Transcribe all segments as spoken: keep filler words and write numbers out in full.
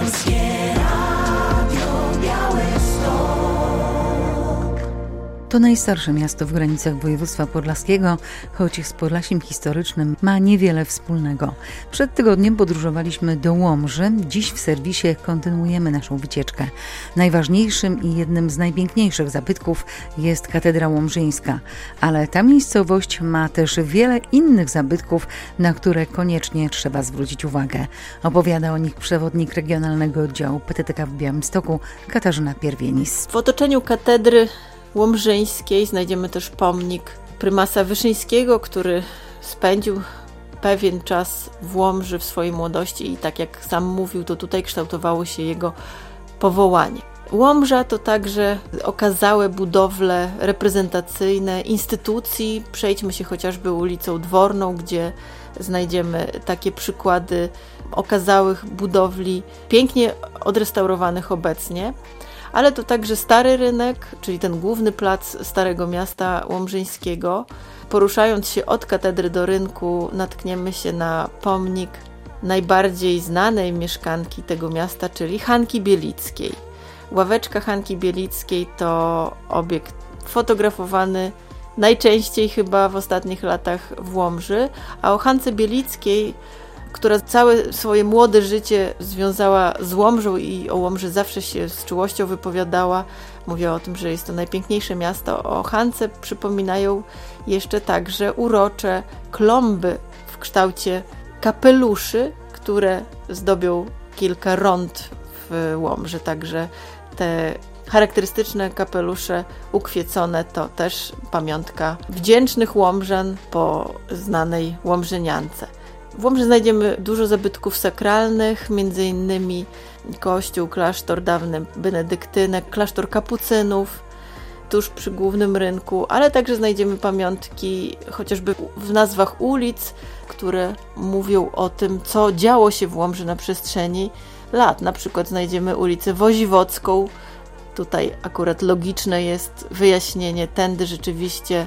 To najstarsze miasto w granicach województwa podlaskiego, choć z Podlasiem historycznym ma niewiele wspólnego. Przed tygodniem podróżowaliśmy do Łomży. Dziś w serwisie kontynuujemy naszą wycieczkę. Najważniejszym i jednym z najpiękniejszych zabytków jest Katedra Łomżyńska, ale ta miejscowość ma też wiele innych zabytków, na które koniecznie trzeba zwrócić uwagę. Opowiada o nich przewodnik Regionalnego Oddziału P T T K w Białymstoku Katarzyna Pierwienis. W otoczeniu katedry Łomżyńskiej znajdziemy też pomnik prymasa Wyszyńskiego, który spędził pewien czas w Łomży w swojej młodości i tak jak sam mówił, to tutaj kształtowało się jego powołanie. Łomża to także okazałe budowle reprezentacyjne instytucji. Przejdźmy się chociażby ulicą Dworną, gdzie znajdziemy takie przykłady okazałych budowli, pięknie odrestaurowanych obecnie. Ale to także Stary Rynek, czyli ten główny plac Starego Miasta Łomżyńskiego. Poruszając się od katedry do rynku, natkniemy się na pomnik najbardziej znanej mieszkanki tego miasta, czyli Hanki Bielickiej. Ławeczka Hanki Bielickiej to obiekt fotografowany najczęściej chyba w ostatnich latach w Łomży, a o Hance Bielickiej, która całe swoje młode życie związała z Łomżą i o Łomży zawsze się z czułością wypowiadała. Mówiła o tym, że jest to najpiękniejsze miasto. O Hance przypominają jeszcze także urocze klomby w kształcie kapeluszy, które zdobią kilka rond w Łomży. Także te charakterystyczne kapelusze ukwiecone to też pamiątka wdzięcznych Łomżan po znanej Łomżyniance. W Łomży znajdziemy dużo zabytków sakralnych, między innymi kościół, klasztor dawny benedyktynek, klasztor kapucynów tuż przy głównym rynku, ale także znajdziemy pamiątki chociażby w nazwach ulic, które mówią o tym, co działo się w Łomży na przestrzeni lat. Na przykład znajdziemy ulicę Woziwocką. Tutaj akurat logiczne jest wyjaśnienie, tędy rzeczywiście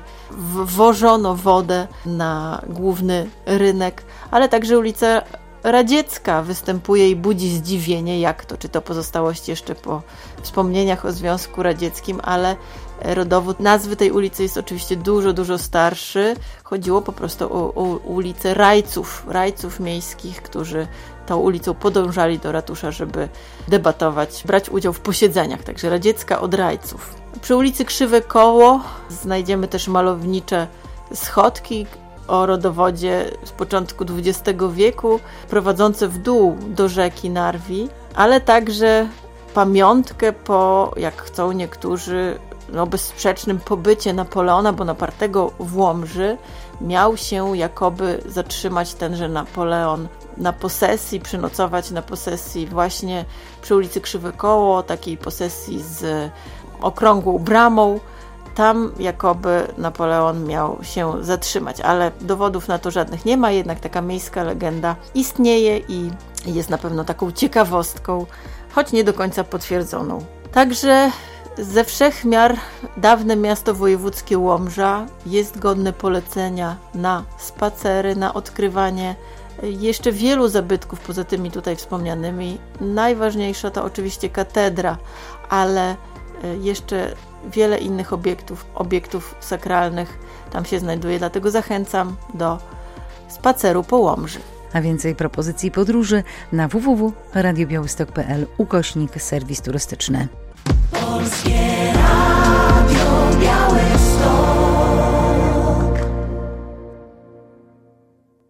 wwożono wodę na główny rynek, ale także ulica Radziecka występuje i budzi zdziwienie, jak to, czy to pozostałości jeszcze po wspomnieniach o Związku Radzieckim, ale rodowód nazwy tej ulicy jest oczywiście dużo, dużo starszy. Chodziło po prostu o, o ulicę rajców, rajców miejskich, którzy tą ulicą podążali do ratusza, żeby debatować, brać udział w posiedzeniach, także Radziecka od rajców. Przy ulicy Krzywe Koło znajdziemy też malownicze schodki o rodowodzie z początku dwudziestego wieku, prowadzące w dół do rzeki Narwi, ale także pamiątkę po, jak chcą niektórzy, no bezsprzecznym pobycie Napoleona Bonapartego w Łomży. Miał się jakoby zatrzymać tenże Napoleon na posesji, przynocować na posesji właśnie przy ulicy Krzywe Koło, takiej posesji z okrągłą bramą. Tam jakoby Napoleon miał się zatrzymać, ale dowodów na to żadnych nie ma, jednak taka miejska legenda istnieje i jest na pewno taką ciekawostką, choć nie do końca potwierdzoną. Także ze wszech miar dawne miasto wojewódzkie Łomża jest godne polecenia na spacery, na odkrywanie jeszcze wielu zabytków poza tymi tutaj wspomnianymi. Najważniejsza to oczywiście katedra, ale jeszcze wiele innych obiektów, obiektów sakralnych tam się znajduje, dlatego zachęcam do spaceru po Łomży. A więcej propozycji podróży na w w w kropka radio białystok kropka p l ukośnik serwis turystyczny. Polskie